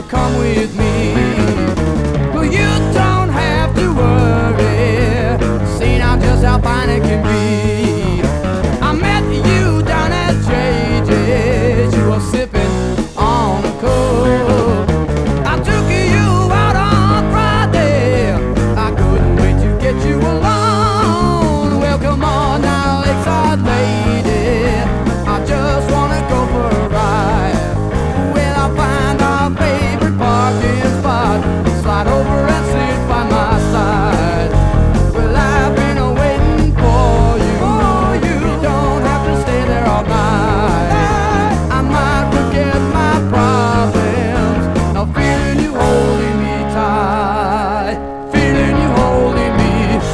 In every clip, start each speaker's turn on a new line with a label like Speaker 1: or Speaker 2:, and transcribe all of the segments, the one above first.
Speaker 1: come with me. Well, you don't have to worry. See now just how fine it can be. I met you down at JJ's. You were sipping on a Coke. I took you out on Friday. I couldn't wait to get you alone. Well, come on now, Lakeside lady. I just wanna go for a ride. Well, I'll find our favorite parking spot. Slide over and sit by my side. Well, I've been waiting for you. You don't have to stay there all night. I might forget my problems. Now feeling you holding me tight. Feeling you holding me.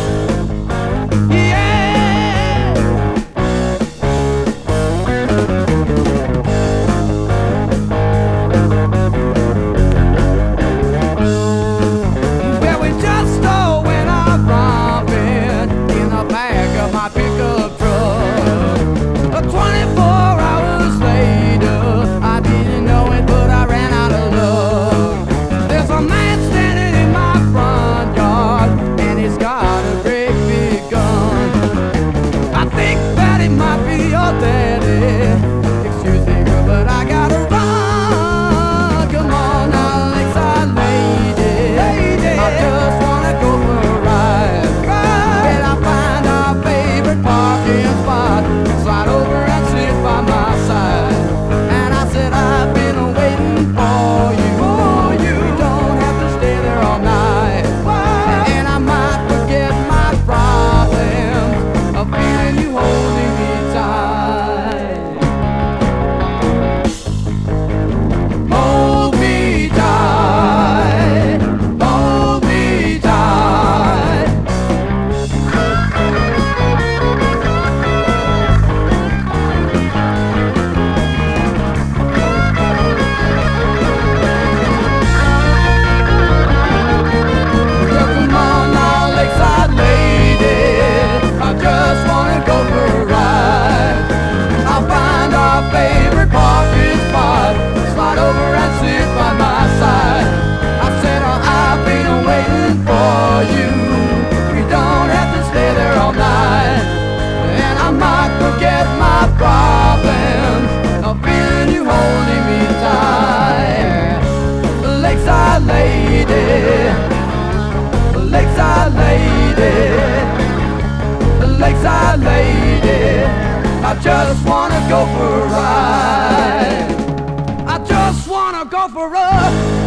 Speaker 1: Yeah. Well, we just went out romping in the back of my pickup truck. 24 hours later, I didn't know it, but I ran out of luck. There's a man standing in my front yard, and he's got a great big gun. I think that it might be your daddy. Excuse me, girl, but I gotta run. Come on now, Lakeside lady. I just wanna go for a ride. Well, I find our favorite parking spot. Slide over and sit by my side. And I said, I've been waiting for you. You don't have to stay there all night. And I might forget my problems of feeling you holding me tight. Hold me tight. Hold me tight. Well, come on now, Lakeside lady. I just wanna go for a ride. I'll find our favorite parking spot. Slide over and sit by my side. I said, I've been waiting for you. You don't have to stay there all night. And I might forget my problems of feeling you holding me tight. Lakeside lady. Lakeside lady. Lakeside lady. I just wanna go for a ride. I just wanna go for a